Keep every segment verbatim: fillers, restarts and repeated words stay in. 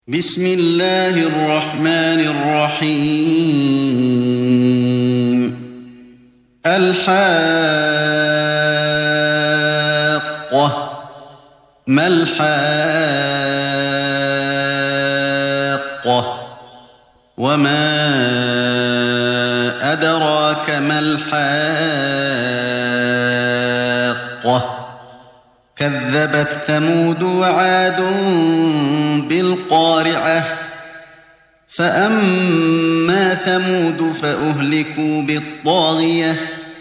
بسم الله الرحمن الرحيم الحاقة ما الحاقة وما أدراك ما الحاقة كذبت ثمود وعاد بالقارعة فأما ثمود فأهلكوا بالطاغية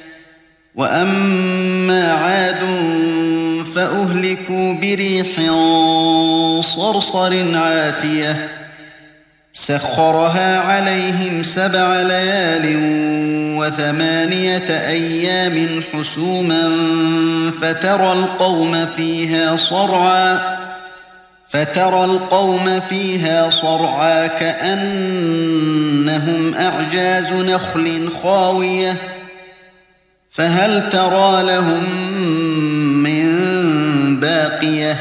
وأما عاد فأهلكوا بريح صرصر عاتية سخرها عليهم سبع ليال وثمانية أيام حسوما فترى القوم فيها صرعا فترى القوم فيها صرعا كأنهم أعجاز نخل خاوية فهل ترى لهم من باقية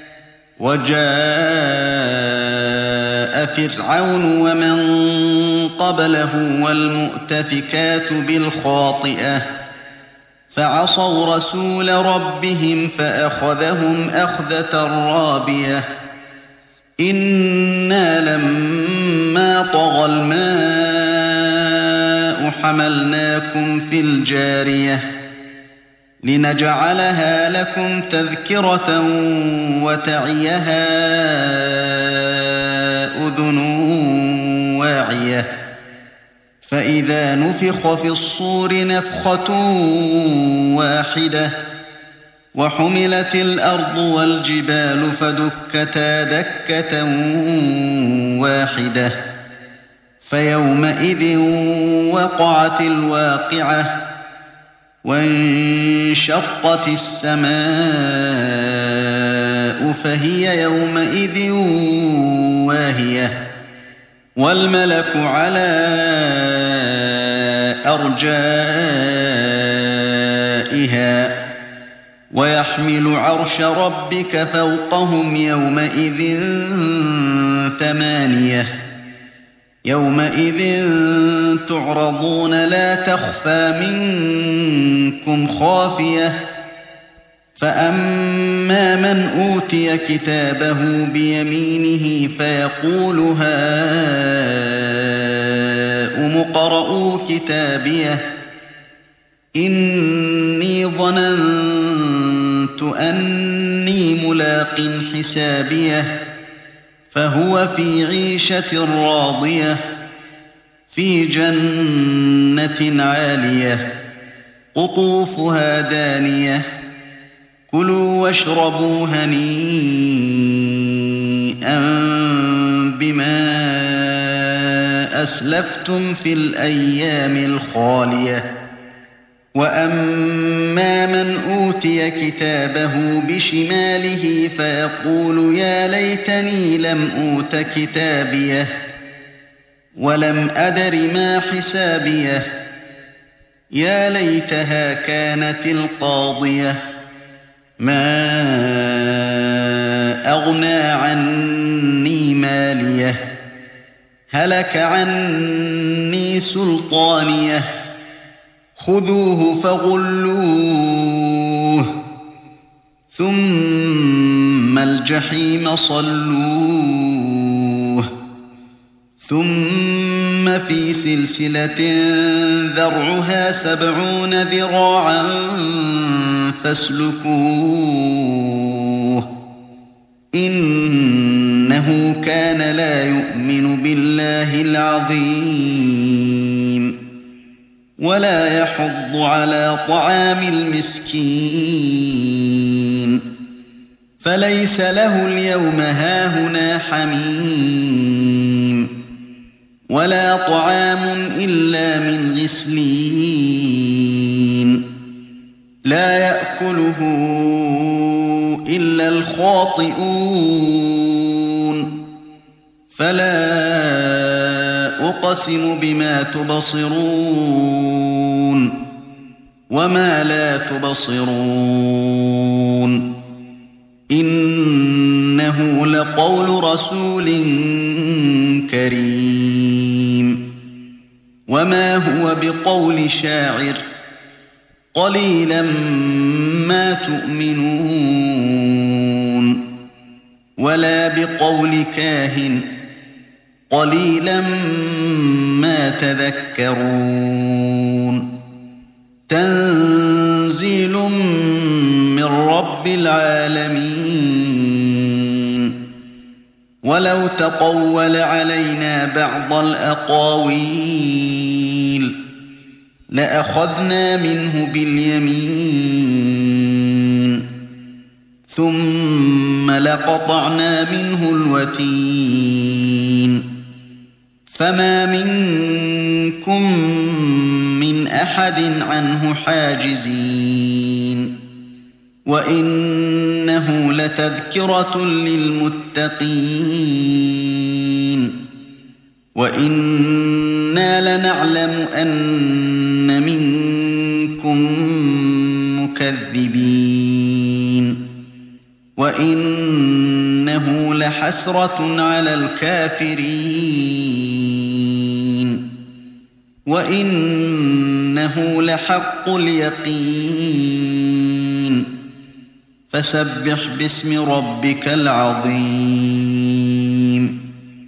وجاء فرعون ومن قبله والمؤتفكات بالخاطئة فعصوا رسول ربهم فأخذهم أخذة رابية إنا لما طغى الماء حملناكم في الجارية لنجعلها لكم تذكرة وتعيها أذن واعية فإذا نفخ في الصور نفخة واحدة وحملت الأرض والجبال فدكتا دكة واحدة فيومئذ وقعت الواقعة وانشقت السماء فهي يومئذ واهية والملك على أرجائها ويحمل عرش ربك فوقهم يومئذ ثمانية يومئذ تعرضون لا تخفى منكم خافية فأما من أوتي كتابه بيمينه فيقول هاؤم اقرءوا كتابيه إني ظننت أني ملاق حسابيه فهو في عيشة راضية في جنة عالية قطوفها دانية كلوا واشربوا هنيئا بما أسلفتم في الأيام الخالية وأما من أوتي كتابه بشماله فيقول يا ليتني لم أوت كتابيه ولم أدر ما حسابيه يا ليتها كانت القاضية ما أغنى عني ماليه هلك عني سلطانيه خذوه فغلوه ثم الجحيم صلوه ثم في سلسلة ذرعها سبعون ذراعا فاسلكوه إنه كان لا يؤمن بالله العظيم ولا يحض على طعام المسكين فليس له اليوم هاهنا حميم ولا طعام إلا من غسلين لا يأكله إلا الخاطئون فلا أقسم بما تبصرون وما لا تبصرون إنه لقول رسول كريم وما هو بقول شاعر قليلا ما تؤمنون ولا بقول كاهن قليلا ما تذكرون تنزيل من رب العالمين ولو تقول علينا بعض الأقاويل لأخذنا منه باليمين ثم لقطعنا منه الوتين فما منكم من أحد عنه حاجزين وإنه لتذكرة للمتقين وإنا لنعلم أن منكم مكذبين وإنه لحسرة على الكافرين وإنه لحق اليقين فسبح باسم ربك العظيم